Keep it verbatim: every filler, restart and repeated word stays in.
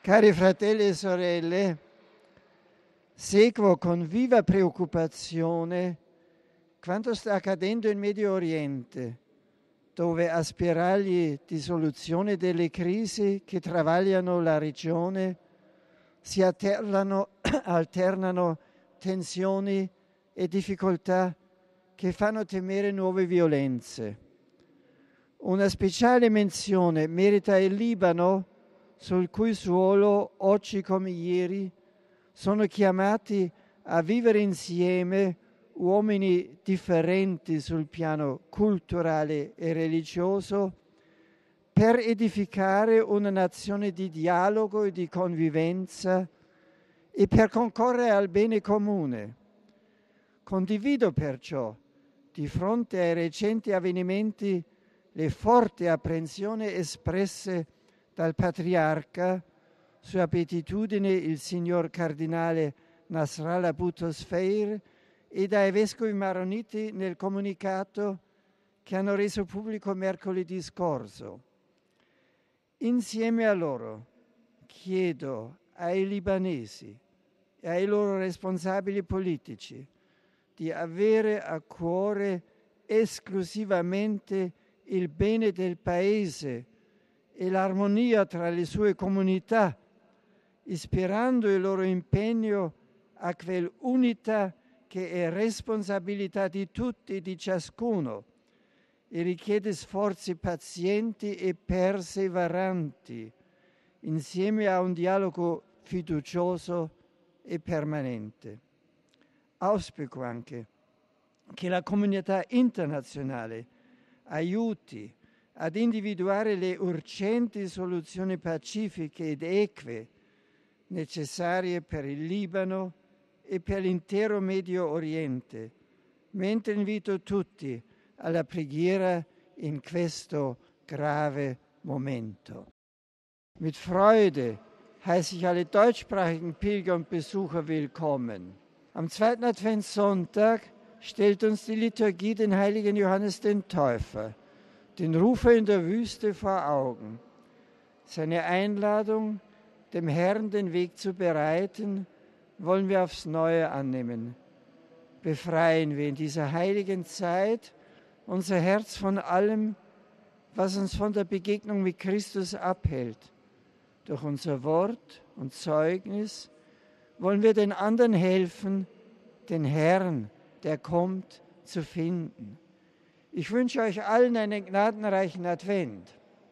Cari fratelli e sorelle, seguo con viva preoccupazione quanto sta accadendo in Medio Oriente, dove a spiragli di soluzione delle crisi che travagliano la regione si alternano, alternano tensioni e difficoltà che fanno temere nuove violenze. Una speciale menzione merita il Libano, sul cui suolo oggi come ieri sono chiamati a vivere insieme uomini differenti sul piano culturale e religioso per edificare una nazione di dialogo e di convivenza e per concorrere al bene comune. Condivido perciò, di fronte ai recenti avvenimenti, le forti apprensioni espresse dal Patriarca, sua beatitudine il signor Cardinale Nasrallah Buttasfeir, e dai Vescovi maroniti nel comunicato che hanno reso pubblico mercoledì scorso. Insieme a loro chiedo ai libanesi e ai loro responsabili politici di avere a cuore esclusivamente il bene del Paese e l'armonia tra le sue comunità, ispirando il loro impegno a quell'unità che è responsabilità di tutti e di ciascuno e richiede sforzi pazienti e perseveranti, insieme a un dialogo fiducioso e permanente. Auspico anche che la comunità internazionale aiuti ad individuare le urgenti soluzioni pacifiche ed eque necessarie per il Libano e per l'intero Medio Oriente, mentre invito tutti alla preghiera in questo grave momento. Mit Freude heiße ich alle deutschsprachigen Pilger und Besucher willkommen. Am zweiten Adventssonntag stellt uns die Liturgie den heiligen Johannes den Täufer, den Rufer in der Wüste, vor Augen. Seine Einladung, dem Herrn den Weg zu bereiten, wollen wir aufs Neue annehmen. Befreien wir in dieser heiligen Zeit unser Herz von allem, was uns von der Begegnung mit Christus abhält. Durch unser Wort und Zeugnis wollen wir den anderen helfen, den Herrn, der kommt, zu finden. Ich wünsche euch allen einen gnadenreichen Advent.